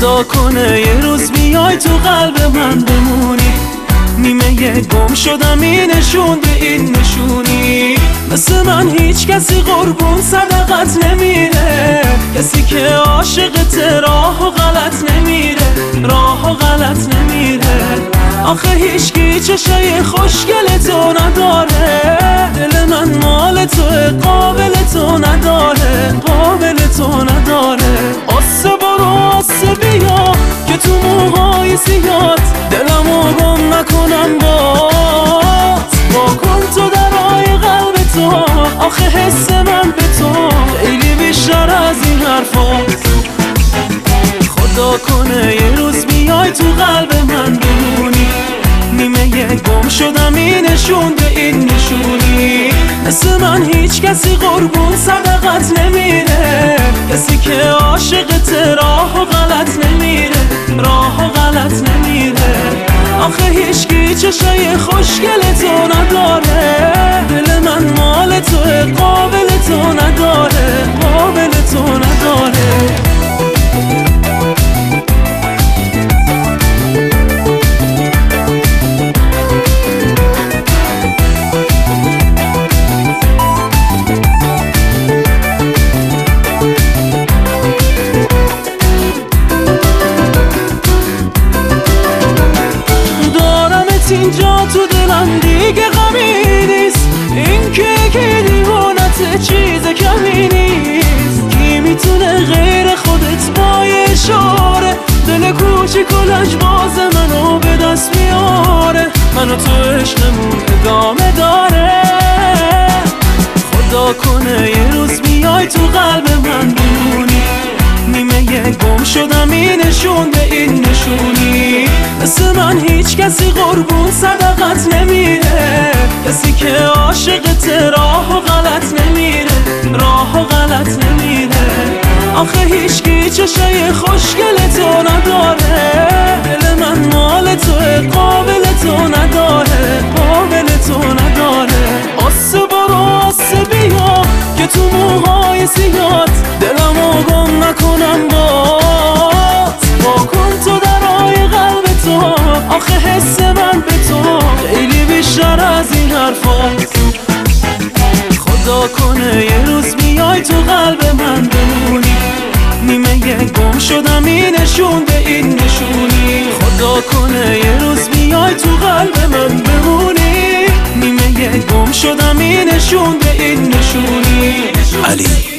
خدا کنه یه روز بیای تو قلب من بمونی. نیمه گم شدم این نشون به این نشونی. مثل من هیچ کسی قربون صدقت نمیره، کسی که عاشقت راه و غلط نمیره، راه و غلط نمیره. آخه هیچکی چشای خوشگل تو نداره، دل من مال توه قابل تو نداره، قابل تو نداره. آسه برو آسه بیا که تو موهای سیاد دلمو گم نکنم بات. با کن تو درای قلب تو، آخه حس من به تو خیلی بیشتر از این حرفات. خدا کنه یه روز بیای تو قلب من بمونی. نیمه گم شدم این نشون به این نشونی. مثل من هیچ کسی قربون صدقت نمیره، کسی که عاشقت راه و غلط نمیره، راه و غلط نمیره. آخه هیچکی چشای خوشگل تو نداره، دل من مال توه قابل تو نداره، قابل تو نداره. اینجا تو دلم دیگه غمی نیست، این که دیوانت چیز کمی نیست. کی میتونه غیر خودت با یه اشاره دل کوچیک و لجباز منو به دست میاره؟ منو تو عشقمون ادامه داره. خدا کنه یه روز بیای تو قلب من بمونی. نیمه گم شدم این نشون به این نشونی. مثل من هیچ کسی قربون صدقت نمیره، کسی که عاشقت راه و غلط نمیره، راه و غلط نمیره. آخه هیچکی چشای خوشگل تو نداره، دل من مال توه قابل تو نداره، قابل تو نداره. آسه برو آسه بیا که تو موهای سیاد دلمو گم نکنم بات. با کن تو درای قلب تو، آخه حس من به تو خیلی بیشتر از این حرفات. خدا کنه یه روز بیای تو قلب من بمونی. نیمه گم شدم این نشون به این نشونی. خدا کنه یه روز بیای تو قلب من بمونی. نیمه گم شدم این نشون به این نشونی. علی